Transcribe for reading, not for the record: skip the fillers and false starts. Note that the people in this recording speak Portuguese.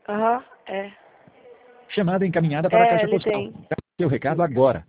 Aham, é. Chamada encaminhada para a caixa ele postal. tem. Seu recado agora.